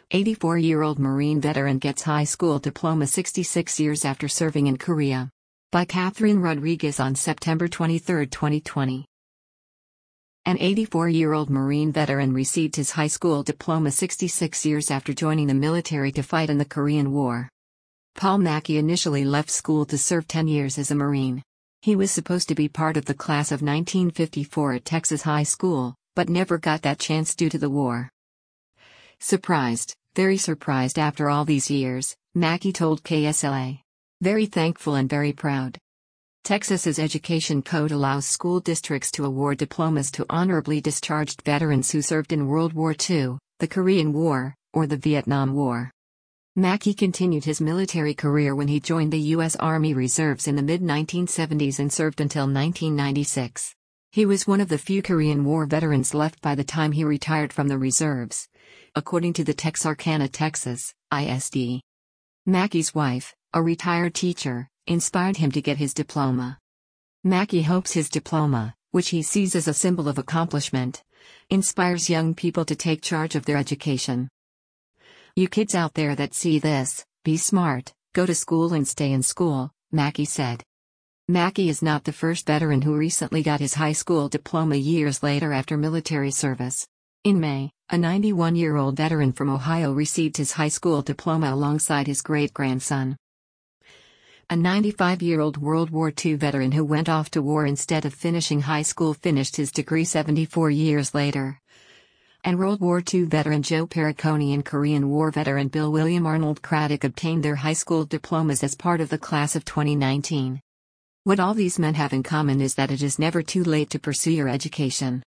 84-year-old Marine veteran gets high school diploma 66 years after serving in Korea. By Catherine Rodriguez on September 23, 2020. An 84-year-old Marine veteran received his high school diploma 66 years after joining the military to fight in the Korean War. Paul Mackey initially left school to serve 10 years as a Marine. He was supposed to be part of the class of 1954 at Texas High School, but never got that chance due to the war. Surprised, very surprised after all these years, Mackey told KSLA. Very thankful and very proud. Texas's education code allows school districts to award diplomas to honorably discharged veterans who served in World War II, the Korean War, or the Vietnam War. Mackey continued his military career when he joined the U.S. Army Reserves in the mid-1970s and served until 1996. He was one of the few Korean War veterans left by the time he retired from the reserves, according to the Texarkana, Texas, ISD. Mackey's wife, a retired teacher, inspired him to get his diploma. Mackey hopes his diploma, which he sees as a symbol of accomplishment, inspires young people to take charge of their education. You kids out there that see this, be smart, go to school and stay in school, Mackey said. Mackey is not the first veteran who recently got his high school diploma years later after military service. In May, a 91-year-old veteran from Ohio received his high school diploma alongside his great-grandson. A 95-year-old World War II veteran who went off to war instead of finishing high school finished his degree 74 years later. And World War II veteran Joe Perricone and Korean War veteran Bill William Arnold Craddock obtained their high school diplomas as part of the class of 2019. What all these men have in common is that it is never too late to pursue your education.